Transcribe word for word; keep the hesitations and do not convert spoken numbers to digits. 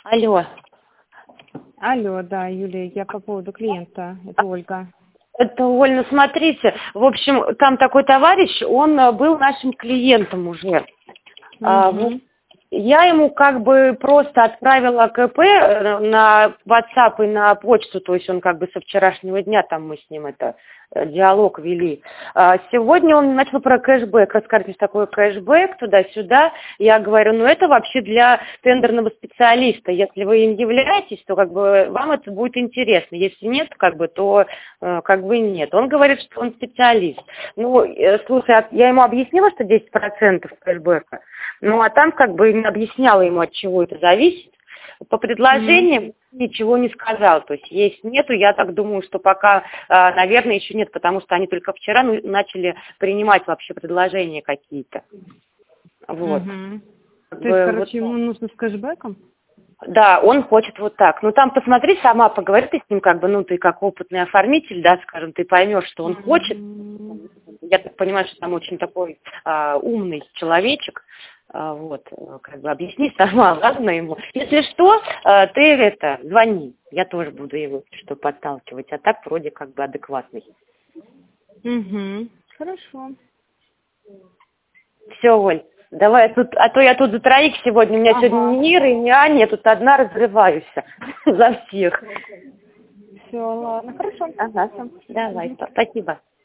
Алло. Алло, да, Юлия, я по поводу клиента, это Ольга. Это, Оль, ну смотрите, в общем, там такой товарищ, он э, был нашим клиентом уже. А, вот Угу. я ему как бы просто отправила КП э, на WhatsApp и на почту, то есть он как бы со вчерашнего дня там мы с ним это э, диалог вели. А сегодня он начал про кэшбэк, рассказывать, что такое кэшбэк, туда-сюда. Я говорю, ну это вообще для тендерного специалиста. Если вы им являетесь, то как бы вам это будет интересно. Если нет, как бы, то э, как бы нет. Он говорит, что он специалист. Ну, э, слушай, а я ему объяснила, что десять процентов кэшбэка. Ну, а там как бы не объясняла ему, от чего это зависит. По предложениям ничего не сказал. То есть есть, нету, я так думаю, что пока, наверное, еще нет, потому что они только вчера начали принимать вообще предложения какие-то. Вот. Угу. Как То есть, бы, короче, вот, ему нужно с кэшбэком? да, он хочет вот так. Ну, там посмотри, сама поговори ты с ним, как бы, ну, ты как опытный оформитель, да, скажем, ты поймешь, что он хочет. Угу. Я так понимаю, что там очень такой а, умный человечек. А, вот, как бы объясни сама, ладно ему. Если что, а, ты это, звони. Я тоже буду его что подталкивать. А так вроде как бы адекватный. Угу. Хорошо. Все, Оль, давай тут, а то я тут за троих сегодня. У меня сегодня Ага. ни Иры, ни Аня, я тут одна разрываюсь за всех. Все, ладно, хорошо. Ага, давай, спасибо.